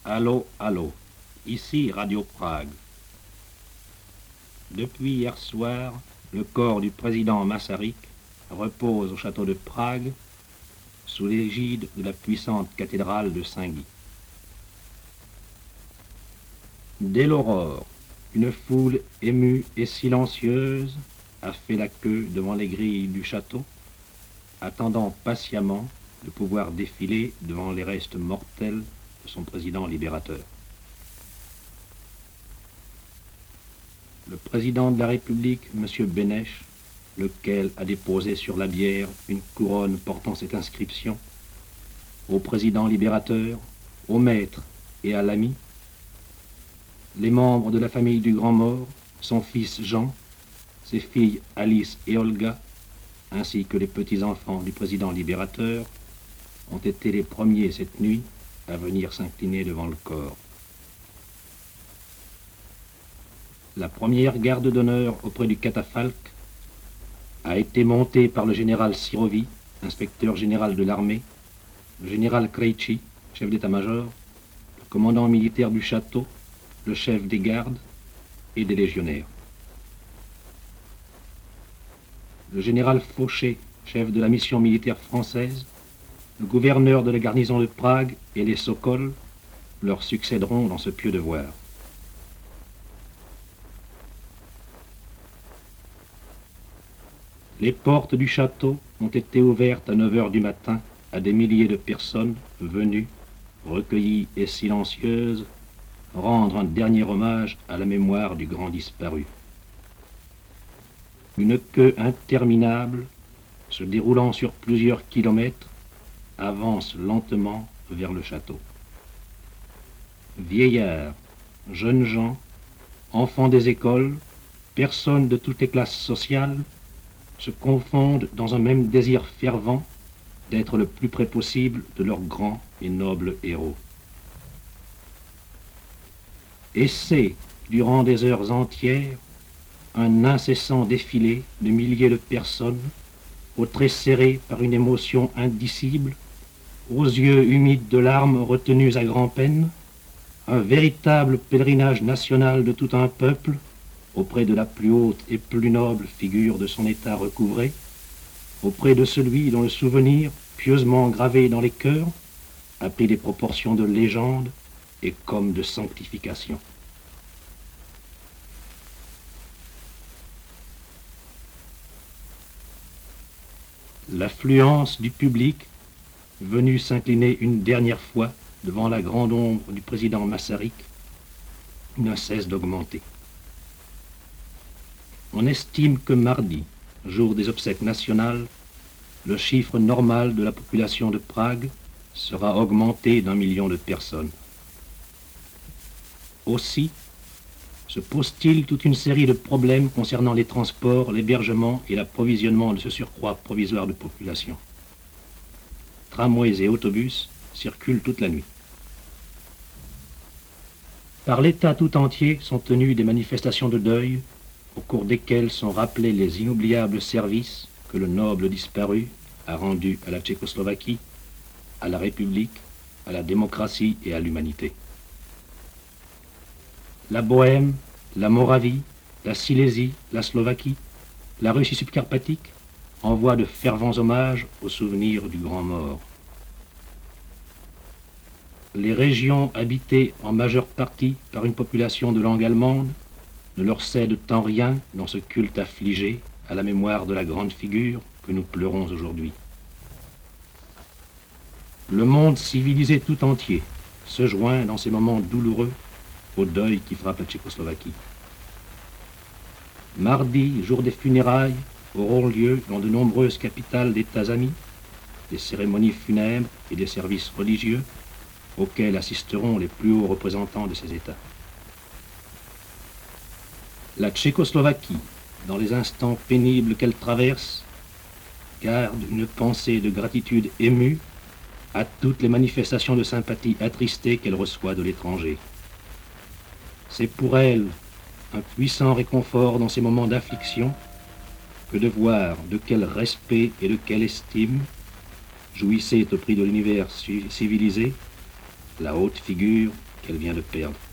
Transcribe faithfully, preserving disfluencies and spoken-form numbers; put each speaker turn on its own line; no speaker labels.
Allô, allô, ici Radio Prague. Depuis hier soir, le corps du président Masaryk repose au château de Prague sous l'égide de la puissante cathédrale de Saint-Guy. Dès l'aurore, une foule émue et silencieuse a fait la queue devant les grilles du château, attendant patiemment de pouvoir défiler devant les restes mortels de son président libérateur. Le président de la République, M. Beneš, lequel a déposé sur la bière une couronne portant cette inscription, au président libérateur, au maître et à l'ami, les membres de la famille du grand mort, son fils Jean, ses filles Alice et Olga, ainsi que les petits-enfants du président libérateur, ont été les premiers cette nuit à venir s'incliner devant le corps. La première garde d'honneur auprès du catafalque a été montée par le général Sirovi, inspecteur général de l'armée, le général Krejci, chef d'état-major, le commandant militaire du château, le chef des gardes et des légionnaires. Le général Fauché, chef de la mission militaire française, le gouverneur de la garnison de Prague et les Sokols leur succéderont dans ce pieux devoir. Les portes du château ont été ouvertes à neuf heures du matin à des milliers de personnes venues, recueillies et silencieuses, rendre un dernier hommage à la mémoire du grand disparu. Une queue interminable, se déroulant sur plusieurs kilomètres, avance lentement vers le château. Vieillards, jeunes gens, enfants des écoles, personnes de toutes les classes sociales, se confondent dans un même désir fervent d'être le plus près possible de leur grand et noble héros. Et c'est, durant des heures entières, un incessant défilé de milliers de personnes, aux traits serrés par une émotion indicible, aux yeux humides de larmes retenues à grand-peine, un véritable pèlerinage national de tout un peuple, auprès de la plus haute et plus noble figure de son état recouvré, auprès de celui dont le souvenir, pieusement gravé dans les cœurs, a pris des proportions de légende et comme de sanctification. L'affluence du public, venu s'incliner une dernière fois devant la grande ombre du président Masaryk, ne cesse d'augmenter. On estime que mardi, jour des obsèques nationales, le chiffre normal de la population de Prague sera augmenté d'un million de personnes. Aussi, se pose-t-il toute une série de problèmes concernant les transports, l'hébergement et l'approvisionnement de ce surcroît provisoire de population. Tramways et autobus circulent toute la nuit. Par l'État tout entier sont tenues des manifestations de deuil, au cours desquelles sont rappelés les inoubliables services que le noble disparu a rendus à la Tchécoslovaquie, à la République, à la démocratie et à l'humanité. La Bohême, la Moravie, la Silésie, la Slovaquie, la Russie subcarpatique envoient de fervents hommages au souvenir du grand mort. Les régions habitées en majeure partie par une population de langue allemande ne leur cèdent en rien dans ce culte affligé à la mémoire de la grande figure que nous pleurons aujourd'hui. Le monde civilisé tout entier se joint dans ces moments douloureux au deuil qui frappe la Tchécoslovaquie. Mardi, jour des funérailles, auront lieu dans de nombreuses capitales d'États amis des cérémonies funèbres et des services religieux auxquels assisteront les plus hauts représentants de ces États. La Tchécoslovaquie, dans les instants pénibles qu'elle traverse, garde une pensée de gratitude émue à toutes les manifestations de sympathie attristée qu'elle reçoit de l'étranger. C'est pour elle un puissant réconfort dans ces moments d'affliction que de voir de quel respect et de quelle estime jouissait au prix de l'univers civilisé la haute figure qu'elle vient de perdre.